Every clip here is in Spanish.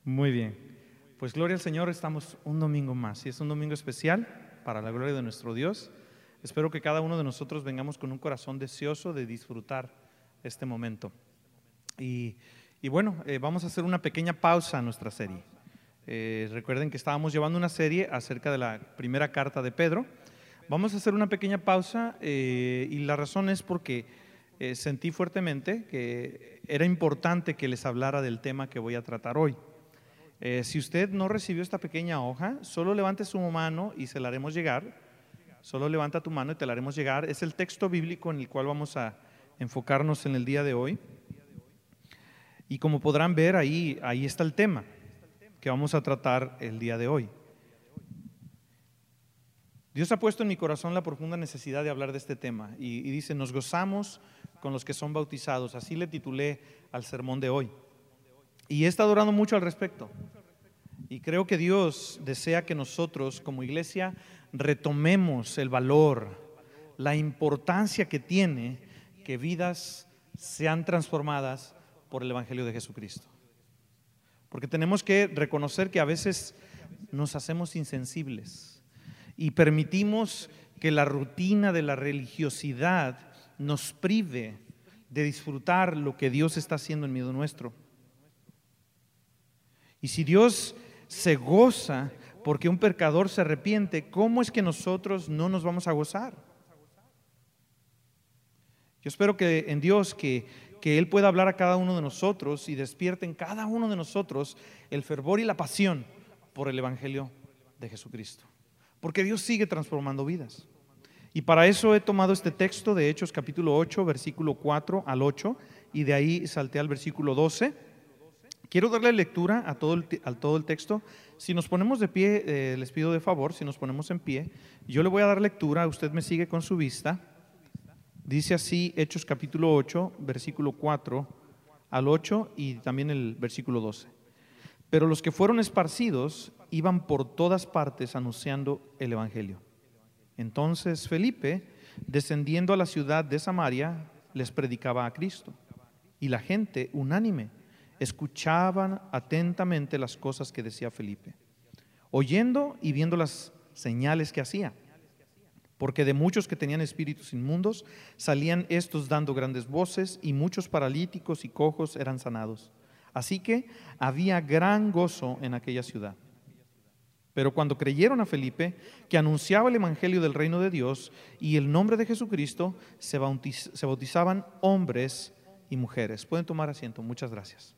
Muy bien, pues gloria al Señor, estamos un domingo más y es un domingo especial para la gloria de nuestro Dios. Espero que cada uno de nosotros vengamos con un corazón deseoso de disfrutar este momento. Y bueno, vamos a hacer una pequeña pausa en nuestra serie. Recuerden que estábamos llevando una serie acerca de la primera carta de Pedro. Vamos a hacer una pequeña pausa y la razón es porque sentí fuertemente que era importante que les hablara del tema que voy a tratar hoy. Si usted no recibió esta pequeña hoja, solo levante su mano y se la haremos llegar. Solo levanta tu mano y te la haremos llegar. Es el texto bíblico en el cual vamos a enfocarnos en el día de hoy. Y como podrán ver, ahí está el tema que vamos a tratar el día de hoy. Dios ha puesto en mi corazón la profunda necesidad de hablar de este tema y dice: nos gozamos con los que son bautizados. Así le titulé al sermón de hoy. Y he estado orando mucho al respecto. Y creo que Dios desea que nosotros como iglesia retomemos el valor, la importancia que tiene que vidas sean transformadas por el Evangelio de Jesucristo. Porque tenemos que reconocer que a veces nos hacemos insensibles y permitimos que la rutina de la religiosidad nos prive de disfrutar lo que Dios está haciendo en medio nuestro. Y si Dios se goza porque un pecador se arrepiente, ¿cómo es que nosotros no nos vamos a gozar? Yo espero que en Dios que Él pueda hablar a cada uno de nosotros y despierte en cada uno de nosotros el fervor y la pasión por el Evangelio de Jesucristo. Porque Dios sigue transformando vidas. Y para eso he tomado este texto de Hechos capítulo 8, versículo 4 al 8, y de ahí salté al versículo 12. Quiero darle lectura a todo el texto. Si nos ponemos de pie, les pido de favor, si nos ponemos en pie, yo le voy a dar lectura, usted me sigue con su vista. Dice así Hechos capítulo 8, versículo 4 al 8 y también el versículo 12. Pero los que fueron esparcidos iban por todas partes anunciando el Evangelio. Entonces Felipe, descendiendo a la ciudad de Samaria, les predicaba a Cristo. Y la gente, unánime, escuchaban atentamente las cosas que decía Felipe, oyendo y viendo las señales que hacía. Porque de muchos que tenían espíritus inmundos salían estos dando grandes voces, y muchos paralíticos y cojos eran sanados. Así que había gran gozo en aquella ciudad. Pero cuando creyeron a Felipe, que anunciaba el evangelio del reino de Dios y el nombre de Jesucristo, se bautizaban hombres y mujeres. Pueden tomar asiento. Muchas gracias.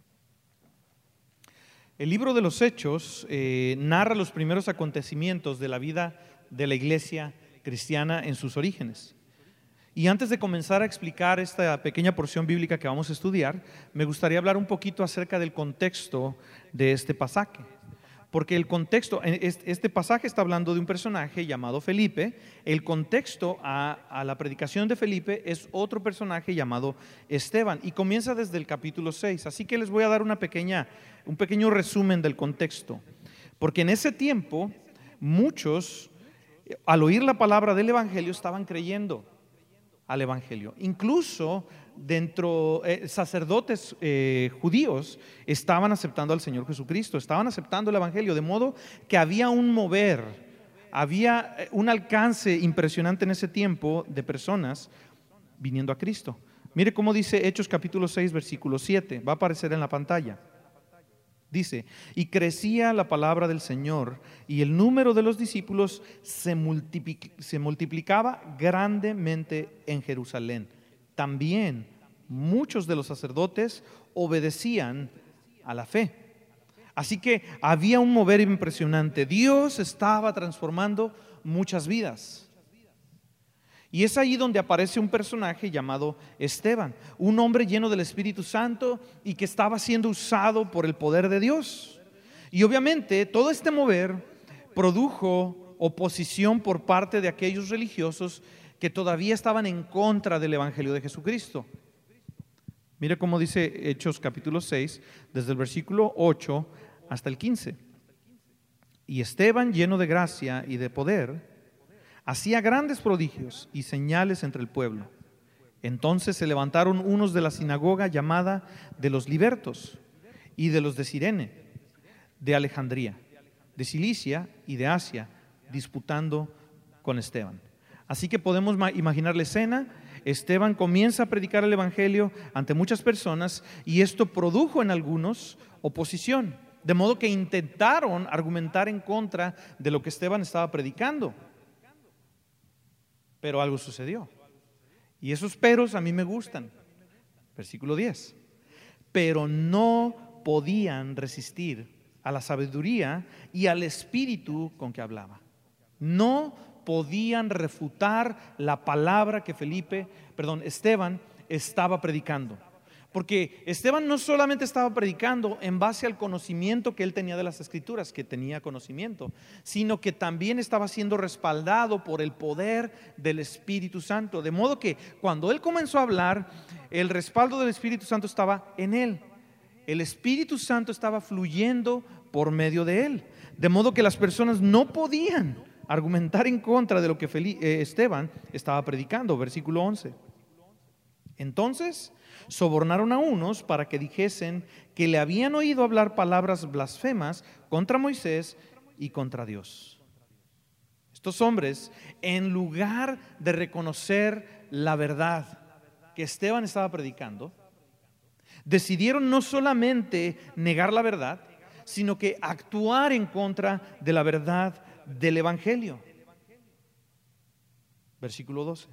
El libro de los Hechos narra los primeros acontecimientos de la vida de la iglesia cristiana en sus orígenes. Y antes de comenzar a explicar esta pequeña porción bíblica que vamos a estudiar, me gustaría hablar un poquito acerca del contexto de este pasaje. Porque el contexto, este pasaje está hablando de un personaje llamado Felipe. El contexto a la predicación de Felipe es otro personaje llamado Esteban, y comienza desde el capítulo 6. Así que les voy a dar un pequeño resumen del contexto. Porque en ese tiempo muchos, al oír la palabra del Evangelio, estaban creyendo al Evangelio. Incluso sacerdotes judíos estaban aceptando al Señor Jesucristo, estaban aceptando el Evangelio, de modo que había un mover, había un alcance impresionante en ese tiempo de personas viniendo a Cristo. Mire cómo dice Hechos capítulo 6, versículo 7, va a aparecer en la pantalla. Dice: y crecía la palabra del Señor, y el número de los discípulos se multiplicaba grandemente en Jerusalén. También muchos de los sacerdotes obedecían a la fe. Así que había un mover impresionante. Dios estaba transformando muchas vidas. Y es ahí donde aparece un personaje llamado Esteban, un hombre lleno del Espíritu Santo y que estaba siendo usado por el poder de Dios. Y obviamente todo este mover produjo oposición por parte de aquellos religiosos que todavía estaban en contra del Evangelio de Jesucristo. Mire cómo dice Hechos capítulo 6, desde el versículo 8 hasta el 15. Y Esteban, lleno de gracia y de poder, hacía grandes prodigios y señales entre el pueblo. Entonces se levantaron unos de la sinagoga llamada de los libertos y de los de Cirene, de Alejandría, de Cilicia y de Asia, disputando con Esteban. Así que podemos imaginar la escena. Esteban comienza a predicar el evangelio ante muchas personas y esto produjo en algunos oposición, de modo que intentaron argumentar en contra de lo que Esteban estaba predicando. Pero algo sucedió. Y esos peros a mí me gustan. Versículo 10. Pero no podían resistir a la sabiduría y al espíritu con que hablaba. No podían refutar la palabra que Esteban estaba predicando. Porque Esteban no solamente estaba predicando en base al conocimiento que él tenía de las Escrituras, que tenía conocimiento, sino que también estaba siendo respaldado por el poder del Espíritu Santo. De modo que cuando él comenzó a hablar, el respaldo del Espíritu Santo estaba en él. El Espíritu Santo estaba fluyendo por medio de él. De modo que las personas no podían argumentar en contra de lo que Esteban estaba predicando. Versículo 11. Entonces sobornaron a unos para que dijesen que le habían oído hablar palabras blasfemas contra Moisés y contra Dios. Estos hombres, en lugar de reconocer la verdad que Esteban estaba predicando, decidieron no solamente negar la verdad, sino que actuar en contra de la verdad del evangelio. Versículo 12.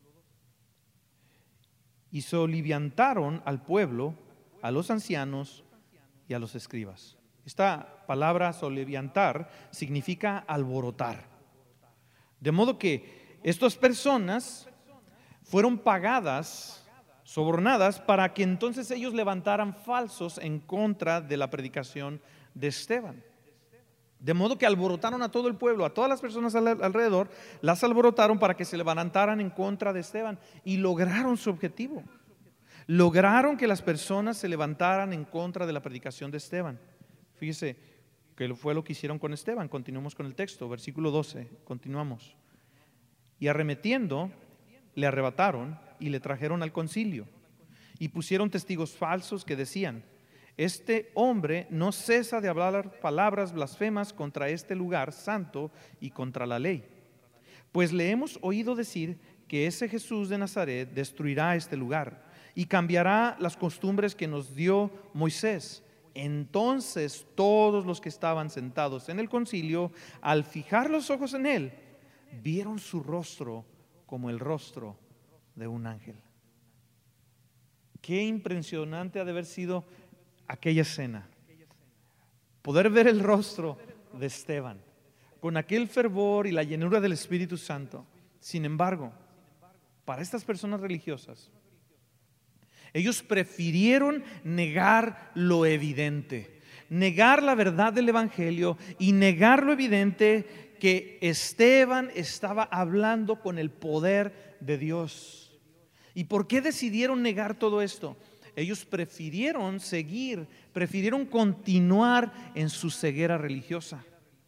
Y soliviantaron al pueblo, a los ancianos y a los escribas. Esta palabra soliviantar significa alborotar. De modo que estas personas fueron pagadas, sobornadas, para que entonces ellos levantaran falsos en contra de la predicación de Esteban. De modo que alborotaron a todo el pueblo, a todas las personas alrededor, las alborotaron para que se levantaran en contra de Esteban y lograron su objetivo. Lograron que las personas se levantaran en contra de la predicación de Esteban. Fíjese que fue lo que hicieron con Esteban. Continuamos con el texto, versículo 12, continuamos. Y arremetiendo, le arrebataron y le trajeron al concilio y pusieron testigos falsos que decían: este hombre no cesa de hablar palabras blasfemas contra este lugar santo y contra la ley. Pues le hemos oído decir que ese Jesús de Nazaret destruirá este lugar y cambiará las costumbres que nos dio Moisés. Entonces todos los que estaban sentados en el concilio, al fijar los ojos en él, vieron su rostro como el rostro de un ángel. Qué impresionante ha de haber sido aquella escena, poder ver el rostro de Esteban con aquel fervor y la llenura del Espíritu Santo. Sin embargo, para estas personas religiosas, ellos prefirieron negar lo evidente, negar la verdad del evangelio y negar lo evidente, que Esteban estaba hablando con el poder de Dios. ¿Y por qué decidieron negar todo esto? Ellos prefirieron continuar en su ceguera religiosa.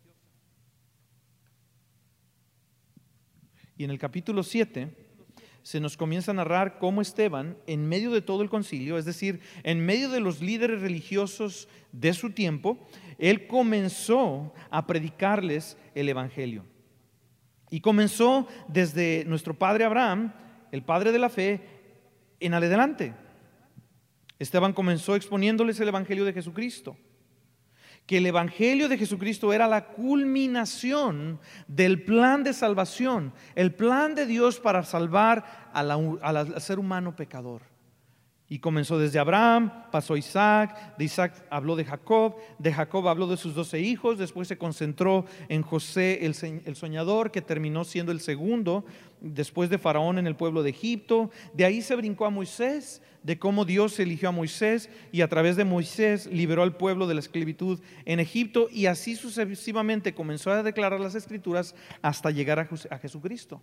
Y en el capítulo 7 se nos comienza a narrar cómo Esteban, en medio de todo el concilio, es decir, en medio de los líderes religiosos de su tiempo, él comenzó a predicarles el evangelio. Y comenzó desde nuestro padre Abraham, el padre de la fe, en adelante. Esteban comenzó exponiéndoles el evangelio de Jesucristo, que el evangelio de Jesucristo era la culminación del plan de salvación, el plan de Dios para salvar al ser humano pecador. Y comenzó desde Abraham, pasó a Isaac, de Isaac habló de Jacob habló de sus 12 hijos, después se concentró en José el soñador, que terminó siendo el segundo después de Faraón en el pueblo de Egipto. De ahí se brincó a Moisés, de cómo Dios eligió a Moisés y a través de Moisés liberó al pueblo de la esclavitud en Egipto, y así sucesivamente comenzó a declarar las Escrituras hasta llegar a Jesucristo.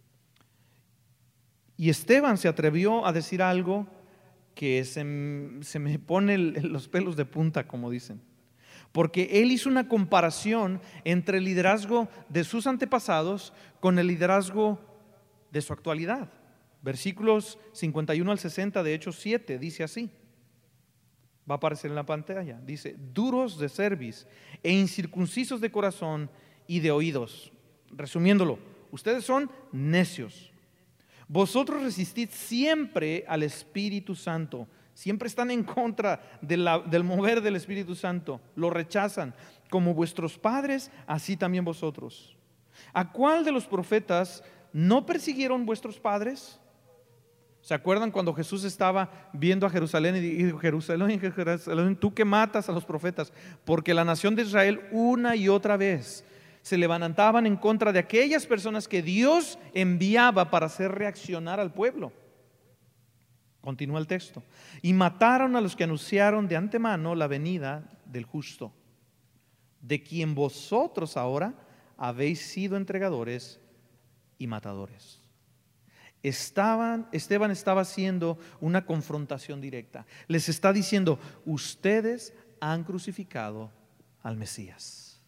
Y Esteban se atrevió a decir algo que se me pone los pelos de punta, como dicen, porque él hizo una comparación entre el liderazgo de sus antepasados con el liderazgo de su actualidad. Versículos 51 al 60 de Hechos 7 dice así: Va a aparecer en la pantalla. Dice: duros de cerviz e incircuncisos de corazón y de oídos. Resumiéndolo, ustedes son necios. Vosotros resistid siempre al Espíritu Santo. Siempre están en contra del mover del Espíritu Santo. Lo rechazan. Como vuestros padres, así también vosotros. ¿A cuál de los profetas no persiguieron vuestros padres? ¿Se acuerdan cuando Jesús estaba viendo a Jerusalén y dijo: Jerusalén, Jerusalén, tú que matas a los profetas? Porque la nación de Israel una y otra vez se levantaban en contra de aquellas personas que Dios enviaba para hacer reaccionar al pueblo. Continúa el texto. Y mataron a los que anunciaron de antemano la venida del justo, de quien vosotros ahora habéis sido entregadores y matadores. Esteban estaba haciendo una confrontación directa. Les está diciendo: ustedes han crucificado al Mesías.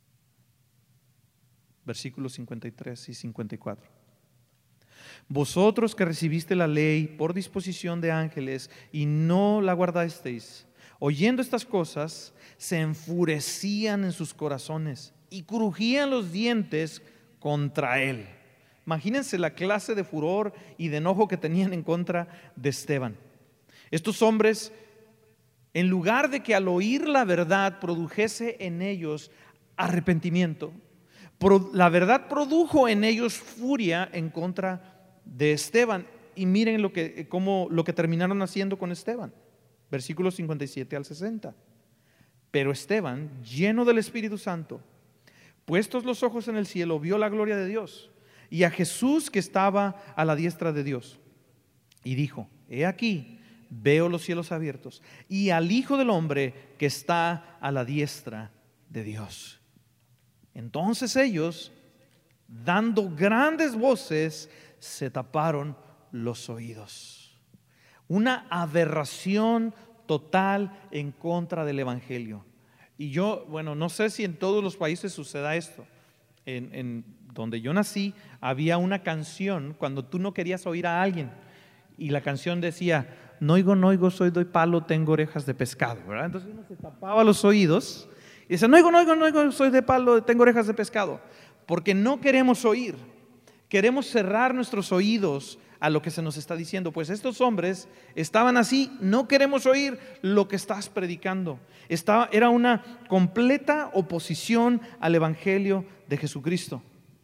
Versículos 53 y 54. Vosotros que recibiste la ley por disposición de ángeles y no la guardasteis, oyendo estas cosas, se enfurecían en sus corazones y crujían los dientes contra él. Imagínense la clase de furor y de enojo que tenían en contra de Esteban. Estos hombres, en lugar de que al oír la verdad produjese en ellos arrepentimiento, la verdad produjo en ellos furia en contra de Esteban. Y miren lo que terminaron haciendo con Esteban. Versículos 57 al 60. Pero Esteban, lleno del Espíritu Santo, puestos los ojos en el cielo, vio la gloria de Dios y a Jesús que estaba a la diestra de Dios, y dijo: he aquí, veo los cielos abiertos y al Hijo del Hombre que está a la diestra de Dios. Entonces ellos, dando grandes voces, se taparon los oídos. Una aberración total en contra del Evangelio. Y yo, no sé si en todos los países suceda esto. En donde yo nací había una canción cuando tú no querías oír a alguien, y la canción decía: no oigo, soy de palo, tengo orejas de pescado, ¿verdad? Entonces uno se tapaba los oídos y decía: no oigo, soy de palo, tengo orejas de pescado. Porque no queremos oír, queremos cerrar nuestros oídos a lo que se nos está diciendo. Pues estos hombres estaban así: no queremos oír lo que estás predicando. Era una completa oposición al Evangelio de Jesucristo.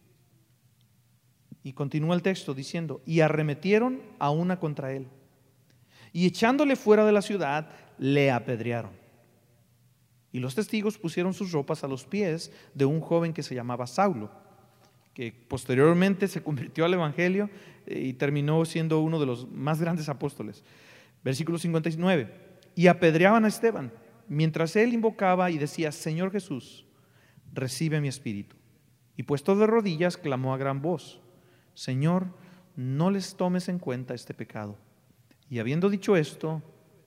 Y continúa el texto diciendo: y arremetieron a una contra él, y echándole fuera de la ciudad, le apedrearon. Y los testigos pusieron sus ropas a los pies de un joven que se llamaba Saulo, que posteriormente se convirtió al Evangelio y terminó siendo uno de los más grandes apóstoles. Versículo 59. Y apedreaban a Esteban, mientras él invocaba y decía: Señor Jesús, recibe mi espíritu. Y puesto de rodillas, clamó a gran voz: Señor, no les tomes en cuenta este pecado. Y habiendo dicho esto,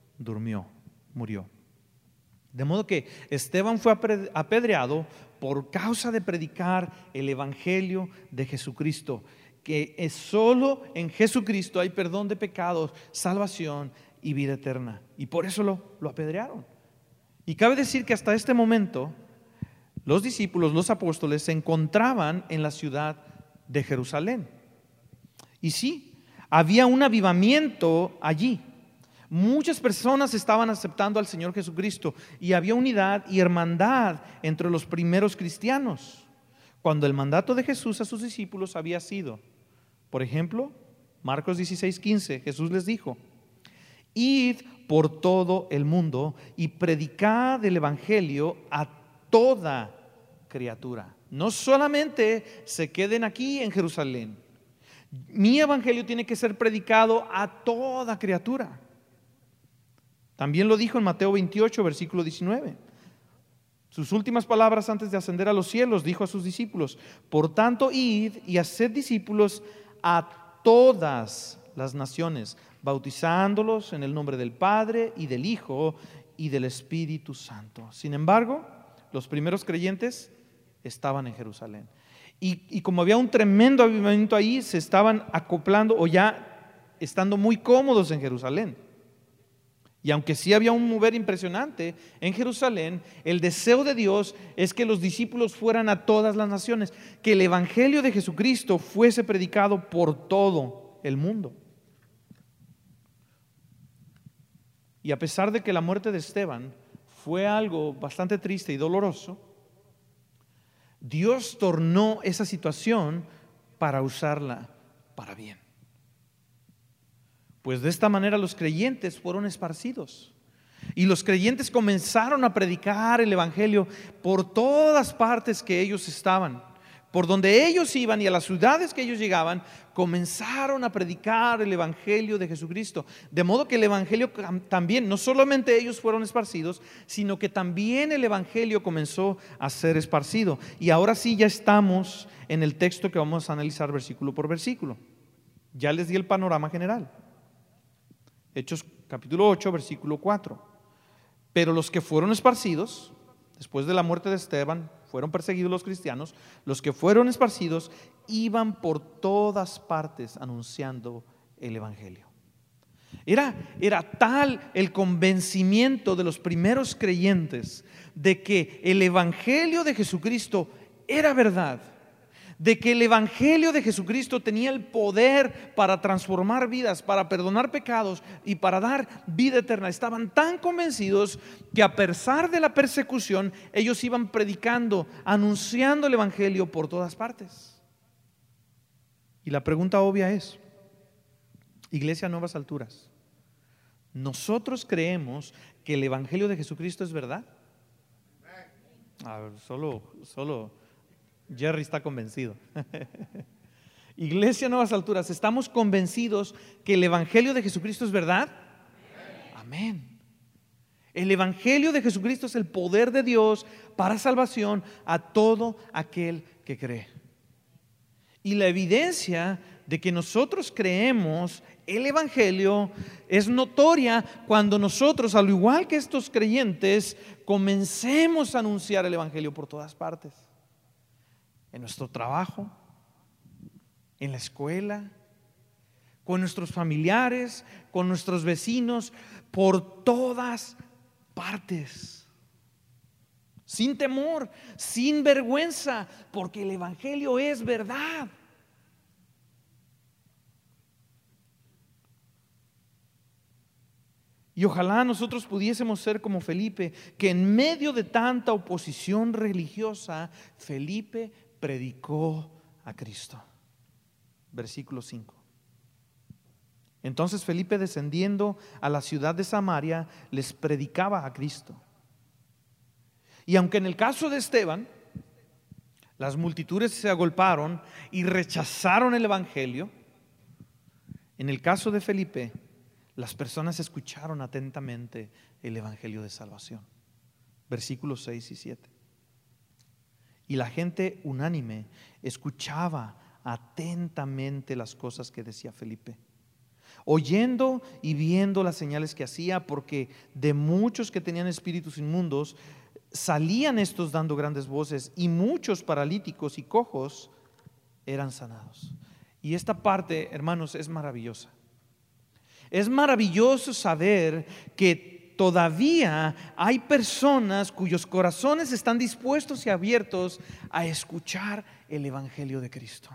murió. De modo que Esteban fue apedreado por causa de predicar el Evangelio de Jesucristo, que es solo en Jesucristo hay perdón de pecados, salvación y vida eterna. Y por eso lo apedrearon. Y cabe decir que hasta este momento los discípulos, los apóstoles, se encontraban en la ciudad de Jerusalén. Y sí, había un avivamiento allí. Muchas personas estaban aceptando al Señor Jesucristo y había unidad y hermandad entre los primeros cristianos, cuando el mandato de Jesús a sus discípulos había sido, por ejemplo, Marcos 16:15, Jesús les dijo: id por todo el mundo y predicad el Evangelio a toda criatura. No solamente se queden aquí en Jerusalén. Mi Evangelio tiene que ser predicado a toda criatura. También lo dijo en Mateo 28, versículo 19. Sus últimas palabras antes de ascender a los cielos, dijo a sus discípulos: por tanto, id y haced discípulos a todas las naciones, bautizándolos en el nombre del Padre y del Hijo y del Espíritu Santo. Sin embargo, los primeros creyentes estaban en Jerusalén. Y como había un tremendo avivamiento ahí, se estaban acoplando o ya estando muy cómodos en Jerusalén. Y aunque sí había un mover impresionante en Jerusalén, el deseo de Dios es que los discípulos fueran a todas las naciones, que el evangelio de Jesucristo fuese predicado por todo el mundo. Y a pesar de que la muerte de Esteban fue algo bastante triste y doloroso, Dios tornó esa situación para usarla para bien. Pues de esta manera los creyentes fueron esparcidos y los creyentes comenzaron a predicar el evangelio por todas partes que ellos estaban. Por donde ellos iban y a las ciudades que ellos llegaban, comenzaron a predicar el evangelio de Jesucristo. De modo que el evangelio también, no solamente ellos fueron esparcidos, sino que también el evangelio comenzó a ser esparcido. Y ahora sí ya estamos en el texto que vamos a analizar versículo por versículo. Ya les di el panorama general. Hechos capítulo 8, versículo 4. Pero los que fueron esparcidos, después de la muerte de Esteban, fueron perseguidos los cristianos. Los que fueron esparcidos iban por todas partes anunciando el evangelio. Era tal el convencimiento de los primeros creyentes de que el evangelio de Jesucristo era verdad, de que el evangelio de Jesucristo tenía el poder para transformar vidas, para perdonar pecados y para dar vida eterna. Estaban tan convencidos que a pesar de la persecución, ellos iban predicando, anunciando el evangelio por todas partes. Y la pregunta obvia es: Iglesia Nuevas Alturas, ¿nosotros creemos que el evangelio de Jesucristo es verdad? A ver, solo Jerry está convencido. Iglesia Nuevas Alturas, ¿estamos convencidos que el evangelio de Jesucristo es verdad? Amén. El evangelio de Jesucristo es el poder de Dios para salvación a todo aquel que cree. Y la evidencia de que nosotros creemos el evangelio es notoria cuando nosotros, al igual que estos creyentes, comencemos a anunciar el evangelio por todas partes. En nuestro trabajo, en la escuela, con nuestros familiares, con nuestros vecinos, por todas partes. Sin temor, sin vergüenza, porque el evangelio es verdad. Y ojalá nosotros pudiésemos ser como Felipe, que en medio de tanta oposición religiosa, Felipe predicó a Cristo. Versículo 5. Entonces Felipe, descendiendo a la ciudad de Samaria, les predicaba a Cristo. Y aunque en el caso de Esteban las multitudes se agolparon y rechazaron el evangelio, en el caso de Felipe las personas escucharon atentamente el evangelio de salvación. Versículos 6 y 7. Y la gente unánime escuchaba atentamente las cosas que decía Felipe, oyendo y viendo las señales que hacía, porque de muchos que tenían espíritus inmundos salían estos dando grandes voces, y muchos paralíticos y cojos eran sanados. Y esta parte, hermanos, es maravillosa. Es maravilloso saber que todavía hay personas cuyos corazones están dispuestos y abiertos a escuchar el evangelio de Cristo.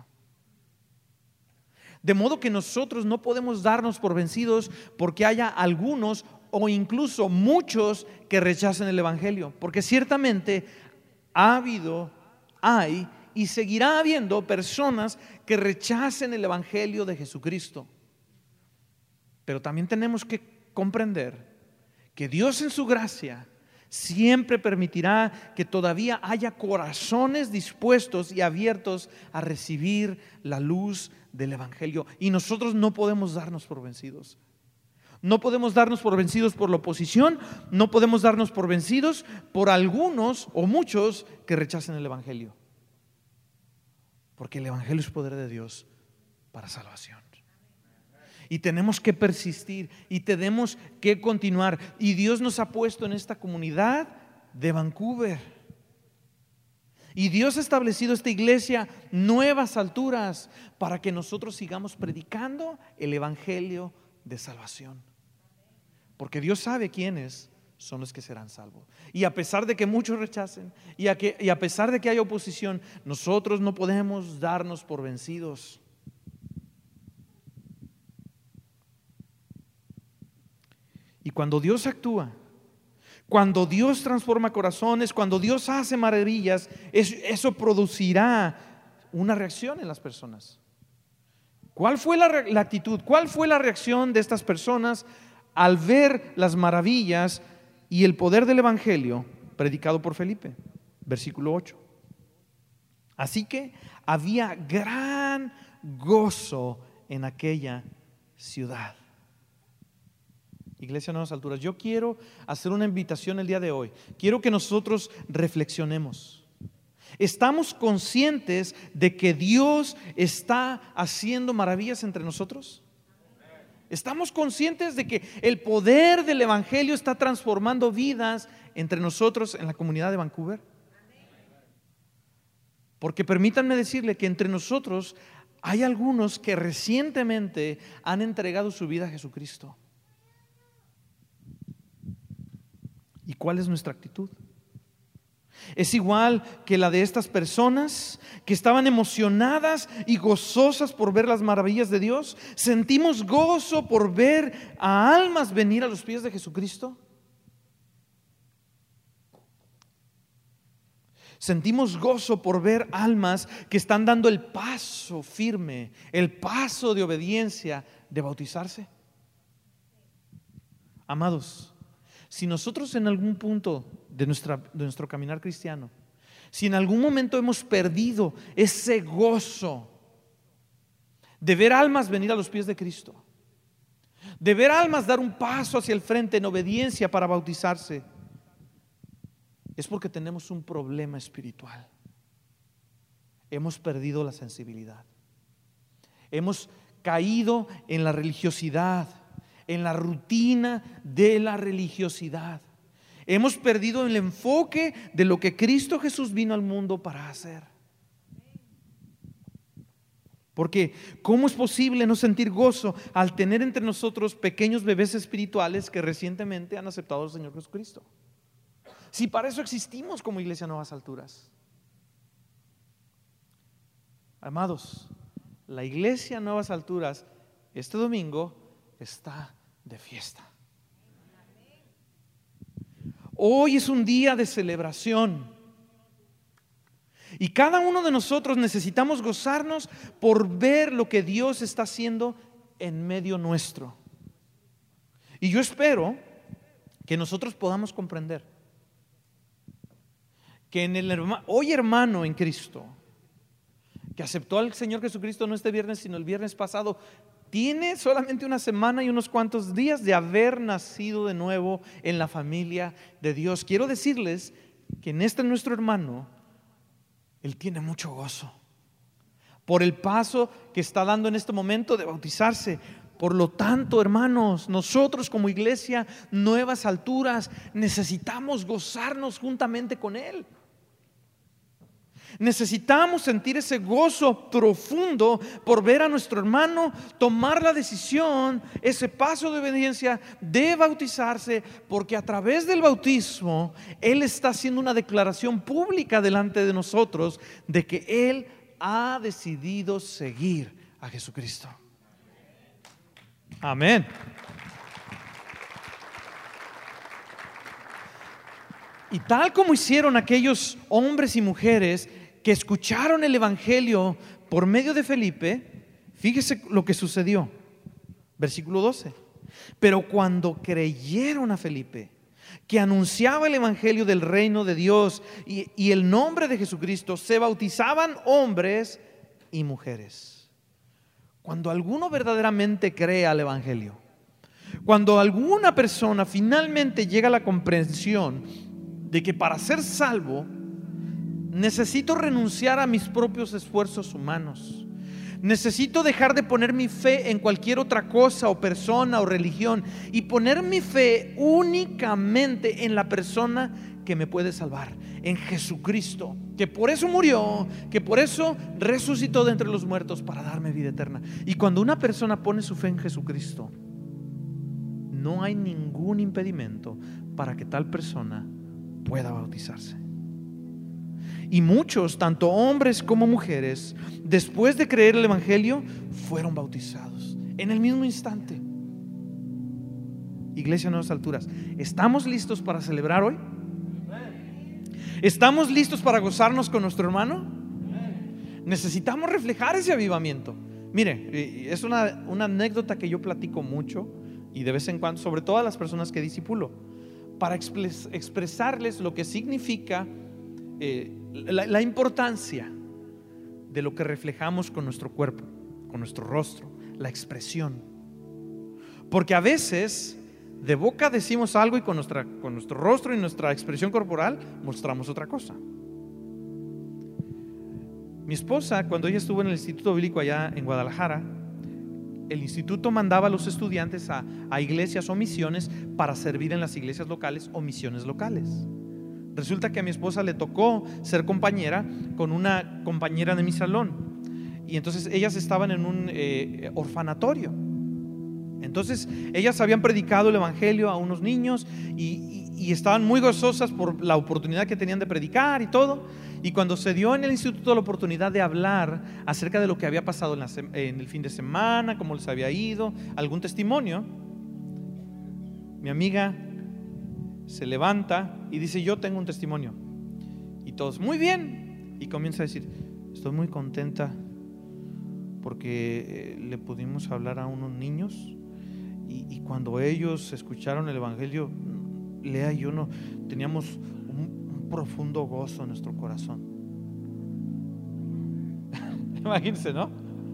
De modo que nosotros no podemos darnos por vencidos porque haya algunos o incluso muchos que rechacen el evangelio, porque ciertamente ha habido, hay y seguirá habiendo personas que rechacen el evangelio de Jesucristo. Pero también tenemos que comprender que Dios en su gracia siempre permitirá que todavía haya corazones dispuestos y abiertos a recibir la luz del evangelio. Y nosotros no podemos darnos por vencidos. No podemos darnos por vencidos por la oposición. No podemos darnos por vencidos por algunos o muchos que rechacen el evangelio. Porque el evangelio es poder de Dios para salvación. Y tenemos que persistir y tenemos que continuar. Y Dios nos ha puesto en esta comunidad de Vancouver. Y Dios ha establecido esta iglesia Nuevas Alturas para que nosotros sigamos predicando el evangelio de salvación. porque Dios sabe quiénes son los que serán salvos. Y a pesar de que muchos rechacen, y a pesar de que haya oposición, nosotros no podemos darnos por vencidos. Y cuando Dios actúa, cuando Dios transforma corazones, cuando Dios hace maravillas, eso producirá una reacción en las personas. ¿Cuál fue la actitud? ¿Cuál fue la reacción de estas personas al ver las maravillas y el poder del evangelio predicado por Felipe? Versículo 8. Así que había gran gozo en aquella ciudad. Iglesia Nuevas Alturas, yo quiero hacer una invitación el día de hoy. Quiero que nosotros reflexionemos. ¿Estamos conscientes de que Dios está haciendo maravillas entre nosotros? ¿Estamos conscientes de que el poder del evangelio está transformando vidas entre nosotros en la comunidad de Vancouver? Porque permítanme decirle que entre nosotros hay algunos que recientemente han entregado su vida a Jesucristo. ¿Y cuál es nuestra actitud? ¿Es igual que la de estas personas que estaban emocionadas y gozosas por ver las maravillas de Dios? ¿Sentimos gozo por ver a almas venir a los pies de Jesucristo? ¿Sentimos gozo por ver almas que están dando el paso firme, el paso de obediencia de bautizarse? Amados, si nosotros en algún punto de nuestro caminar cristiano, si en algún momento hemos perdido ese gozo de ver almas venir a los pies de Cristo, de ver almas dar un paso hacia el frente en obediencia para bautizarse, es porque tenemos un problema espiritual. Hemos perdido la sensibilidad. Hemos caído en la religiosidad, en la rutina de la religiosidad. Hemos perdido el enfoque de lo que Cristo Jesús vino al mundo para hacer. Porque ¿cómo es posible no sentir gozo al tener entre nosotros pequeños bebés espirituales que recientemente han aceptado al Señor Jesucristo? Si para eso existimos como Iglesia Nuevas Alturas. Amados, la Iglesia Nuevas Alturas este domingo está de fiesta. Hoy es un día de celebración y cada uno de nosotros necesitamos gozarnos por ver lo que Dios está haciendo en medio nuestro. Y yo espero que nosotros podamos comprender que hoy hermano en Cristo que aceptó al Señor Jesucristo no este viernes sino el viernes pasado, tiene solamente una semana y unos cuantos días de haber nacido de nuevo en la familia de Dios. Quiero decirles que en nuestro hermano, él tiene mucho gozo por el paso que está dando en este momento de bautizarse. Por lo tanto, hermanos, nosotros como Iglesia Nuevas Alturas necesitamos gozarnos juntamente con él. Necesitamos sentir ese gozo profundo por ver a nuestro hermano tomar la decisión, ese paso de obediencia de bautizarse, porque a través del bautismo él está haciendo una declaración pública delante de nosotros de que él ha decidido seguir a Jesucristo. Amén. Y tal como hicieron aquellos hombres y mujeres que escucharon el evangelio por medio de Felipe, fíjese lo que sucedió. Versículo 12. Pero cuando creyeron a Felipe, que anunciaba el evangelio del reino de Dios y el nombre de Jesucristo, se bautizaban hombres y mujeres. Cuando alguno verdaderamente cree al evangelio, cuando alguna persona finalmente llega a la comprensión de que para ser salvo necesito renunciar a mis propios esfuerzos humanos, necesito dejar de poner mi fe en cualquier otra cosa o persona o religión y poner mi fe únicamente en la persona que me puede salvar, en Jesucristo, que por eso murió, que por eso resucitó de entre los muertos para darme vida eterna. Y cuando una persona pone su fe en Jesucristo, no hay ningún impedimento para que tal persona pueda bautizarse. Y muchos, tanto hombres como mujeres, después de creer el evangelio, fueron bautizados en el mismo instante. Iglesia Nuevas Alturas, ¿estamos listos para celebrar hoy? ¿Estamos listos para gozarnos con nuestro hermano? Necesitamos reflejar ese avivamiento. Mire, es una anécdota que yo platico mucho y de vez en cuando, sobre todo a las personas que discipulo, para expresarles lo que significa la importancia de lo que reflejamos con nuestro cuerpo, con nuestro rostro, la expresión. Porque a veces de boca decimos algo y con nuestro rostro y nuestra expresión corporal mostramos otra cosa. Mi esposa, cuando ella estuvo en el Instituto Bíblico allá en Guadalajara, el instituto mandaba a los estudiantes a iglesias o misiones para servir en las iglesias locales o misiones locales. Resulta que a mi esposa le tocó ser compañera con una compañera de mi salón, y entonces ellas estaban en un orfanatorio. Entonces ellas habían predicado el evangelio a unos niños y estaban muy gozosas por la oportunidad que tenían de predicar y todo. Y cuando se dio en el instituto la oportunidad de hablar acerca de lo que había pasado en el fin de semana, cómo les había ido, algún testimonio, mi amiga se levanta y dice: yo tengo un testimonio. Y todos: muy bien. Y comienza a decir: estoy muy contenta porque le pudimos hablar a unos niños y cuando ellos escucharon el evangelio, Lea y yo teníamos un profundo gozo en nuestro corazón. Imagínense, ¿no?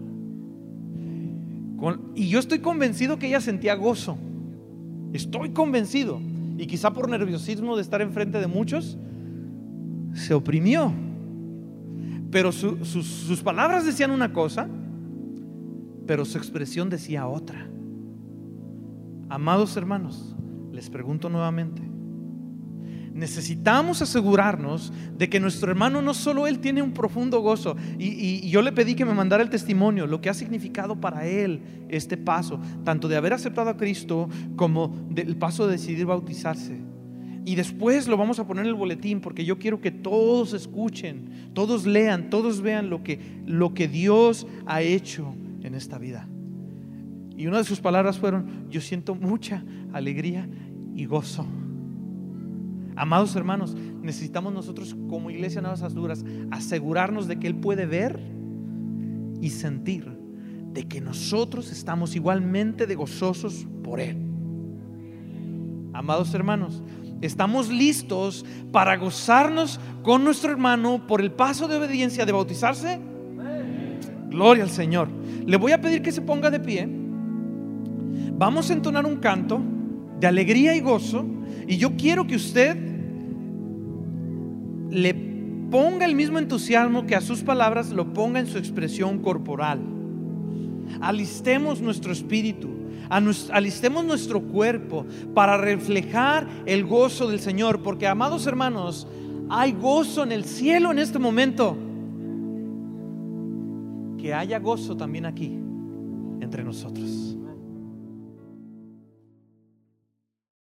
Y yo estoy convencido que ella sentía gozo. Estoy convencido. Y quizá por nerviosismo de estar enfrente de muchos, se oprimió. Pero sus palabras decían una cosa, pero su expresión decía otra. Amados hermanos, les pregunto nuevamente, necesitamos asegurarnos de que nuestro hermano, no solo él tiene un profundo gozo, y yo le pedí que me mandara el testimonio, lo que ha significado para él este paso, tanto de haber aceptado a Cristo como del paso de decidir bautizarse. Y después lo vamos a poner en el boletín, porque yo quiero que todos escuchen, todos lean, todos vean lo que Dios ha hecho en esta vida. Y una de sus palabras fueron: yo siento mucha alegría y gozo. Amados hermanos, necesitamos nosotros como Iglesia Nuevas Alturas asegurarnos de que Él puede ver y sentir de que nosotros estamos igualmente de gozosos por Él. Amados hermanos, ¿estamos listos para gozarnos con nuestro hermano por el paso de obediencia de bautizarse? Gloria al Señor. Le voy a pedir que se ponga de pie. Vamos a entonar un canto de alegría y gozo, y yo quiero que usted le ponga el mismo entusiasmo que a sus palabras lo ponga en su expresión corporal. Alistemos nuestro espíritu, alistemos nuestro cuerpo para reflejar el gozo del Señor, porque, amados hermanos, hay gozo en el cielo en este momento. Que haya gozo también aquí entre nosotros.